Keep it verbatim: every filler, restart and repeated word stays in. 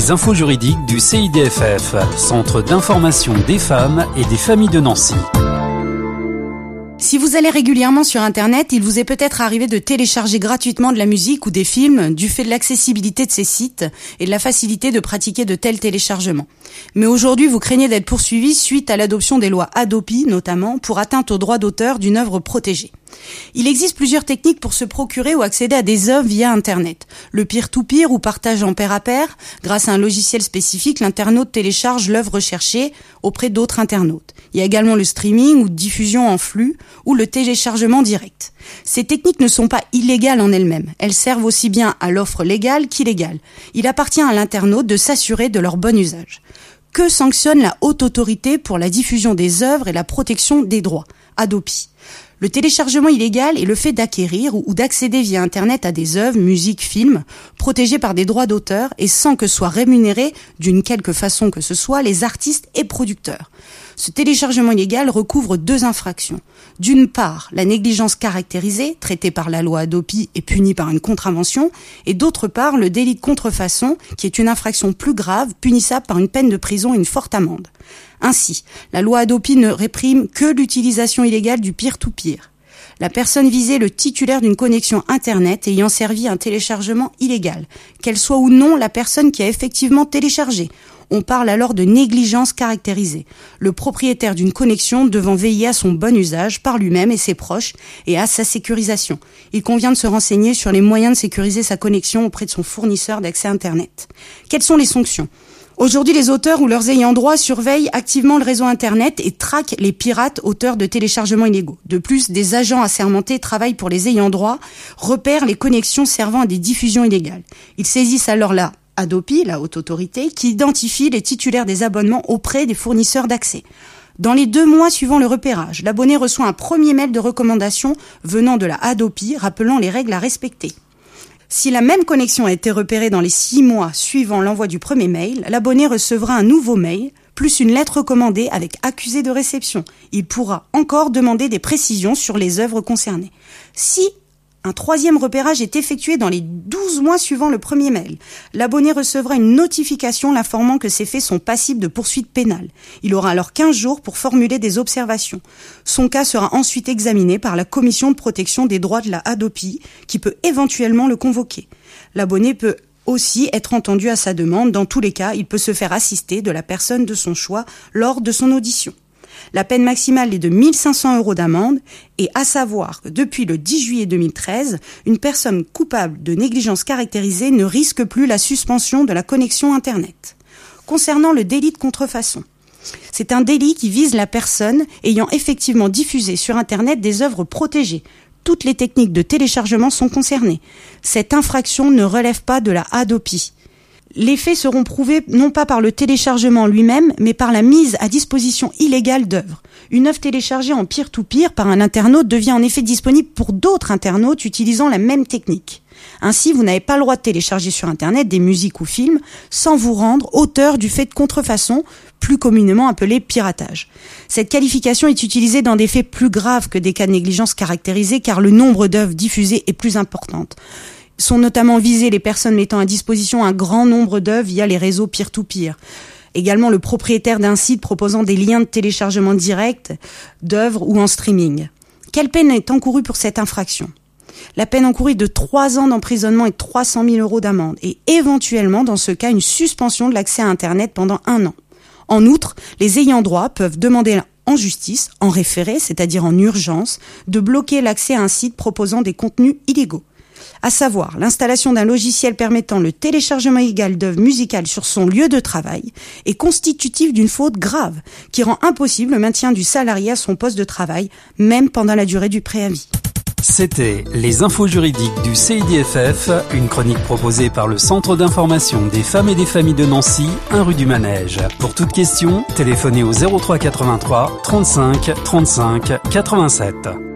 Les infos juridiques du C I D F F, Centre d'information des femmes et des familles de Nancy. Si vous allez régulièrement sur Internet, il vous est peut-être arrivé de télécharger gratuitement de la musique ou des films du fait de l'accessibilité de ces sites et de la facilité de pratiquer de tels téléchargements. Mais aujourd'hui, vous craignez d'être poursuivi suite à l'adoption des lois Hadopi, notamment, pour atteinte aux droits d'auteur d'une œuvre protégée. Il existe plusieurs techniques pour se procurer ou accéder à des œuvres via Internet. Le peer-to-peer ou partage en pair à pair. Grâce à un logiciel spécifique, l'internaute télécharge l'œuvre recherchée auprès d'autres internautes. Il y a également le streaming ou diffusion en flux ou le téléchargement direct. Ces techniques ne sont pas illégales en elles-mêmes. Elles servent aussi bien à l'offre légale qu'illégale. Il appartient à l'internaute de s'assurer de leur bon usage. Que sanctionne la haute autorité pour la diffusion des œuvres et la protection des droits ? Hadopi. Le téléchargement illégal est le fait d'acquérir ou d'accéder via Internet à des œuvres, musique, films, protégés par des droits d'auteur et sans que soient rémunérés d'une quelque façon que ce soit les artistes et producteurs. Ce téléchargement illégal recouvre deux infractions. D'une part, la négligence caractérisée, traitée par la loi Hadopi et punie par une contravention, et d'autre part, le délit de contrefaçon, qui est une infraction plus grave, punissable par une peine de prison et une forte amende. Ainsi, la loi Hadopi ne réprime que l'utilisation illégale du peer-to-peer. La personne visée est le titulaire d'une connexion Internet ayant servi un téléchargement illégal, qu'elle soit ou non la personne qui a effectivement téléchargé. On parle alors de négligence caractérisée. Le propriétaire d'une connexion devant veiller à son bon usage par lui-même et ses proches et à sa sécurisation. Il convient de se renseigner sur les moyens de sécuriser sa connexion auprès de son fournisseur d'accès Internet. Quelles sont les sanctions ? Aujourd'hui, les auteurs ou leurs ayants droit surveillent activement le réseau Internet et traquent les pirates auteurs de téléchargements illégaux. De plus, des agents assermentés travaillent pour les ayants droit, repèrent les connexions servant à des diffusions illégales. Ils saisissent alors la Hadopi, la haute autorité, qui identifie les titulaires des abonnements auprès des fournisseurs d'accès. Dans les deux mois suivant le repérage, l'abonné reçoit un premier mail de recommandation venant de la Hadopi rappelant les règles à respecter. Si la même connexion a été repérée dans les six mois suivant l'envoi du premier mail, l'abonné recevra un nouveau mail, plus une lettre recommandée avec accusé de réception. Il pourra encore demander des précisions sur les œuvres concernées. Si un troisième repérage est effectué dans les douze mois suivant le premier mail, l'abonné recevra une notification l'informant que ces faits sont passibles de poursuites pénales. Il aura alors quinze jours pour formuler des observations. Son cas sera ensuite examiné par la commission de protection des droits de la Hadopi, qui peut éventuellement le convoquer. L'abonné peut aussi être entendu à sa demande. Dans tous les cas, il peut se faire assister de la personne de son choix lors de son audition. La peine maximale est de mille cinq cents euros d'amende et à savoir que depuis le dix juillet deux mille treize, une personne coupable de négligence caractérisée ne risque plus la suspension de la connexion Internet. Concernant le délit de contrefaçon, c'est un délit qui vise la personne ayant effectivement diffusé sur Internet des œuvres protégées. Toutes les techniques de téléchargement sont concernées. Cette infraction ne relève pas de la Hadopi. Les faits seront prouvés non pas par le téléchargement lui-même, mais par la mise à disposition illégale d'œuvres. Une œuvre téléchargée en peer-to-peer par un internaute devient en effet disponible pour d'autres internautes utilisant la même technique. Ainsi, vous n'avez pas le droit de télécharger sur Internet des musiques ou films sans vous rendre auteur du fait de contrefaçon, plus communément appelé piratage. Cette qualification est utilisée dans des faits plus graves que des cas de négligence caractérisés car le nombre d'œuvres diffusées est plus important. Sont notamment visées les personnes mettant à disposition un grand nombre d'œuvres via les réseaux peer-to-peer. Également le propriétaire d'un site proposant des liens de téléchargement direct d'œuvres ou en streaming. Quelle peine est encourue pour cette infraction ? La peine encourue est de trois ans d'emprisonnement et de trois cent mille euros d'amende et éventuellement, dans ce cas, une suspension de l'accès à Internet pendant un an. En outre, les ayants droit peuvent demander en justice, en référé, c'est-à-dire en urgence, de bloquer l'accès à un site proposant des contenus illégaux. À savoir l'installation d'un logiciel permettant le téléchargement illégal d'œuvres musicales sur son lieu de travail est constitutif d'une faute grave qui rend impossible le maintien du salarié à son poste de travail, même pendant la durée du préavis. C'était les infos juridiques du C I D F F, une chronique proposée par le Centre d'information des femmes et des familles de Nancy, un rue du Manège. Pour toute question, téléphonez au zéro trois quatre-vingt-trois trente-cinq trente-cinq quatre-vingt-sept.